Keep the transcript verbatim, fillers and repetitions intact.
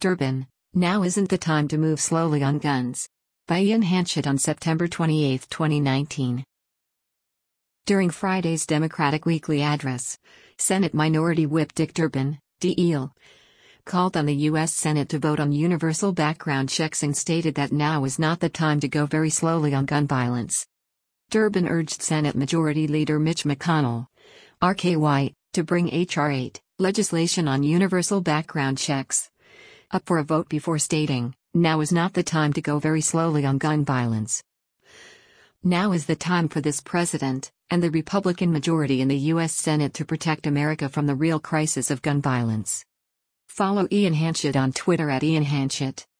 Durbin, now isn't the time to move slowly on guns. By Ian Hanchett on September twenty-eighth, twenty nineteen. During Friday's Democratic Weekly Address, Senate Minority Whip Dick Durbin, D L, called on the U S Senate to vote on universal background checks and stated that now is not the time to go very slowly on gun violence. Durbin urged Senate Majority Leader Mitch McConnell, R K Y, to bring H R eight, legislation on universal background checks, up for a vote before stating, now is not the time to go very slowly on gun violence. Now is the time for this president, and the Republican majority in the U S Senate to protect America from the real crisis of gun violence. Follow Ian Hanchett on Twitter at Ian Hanchett.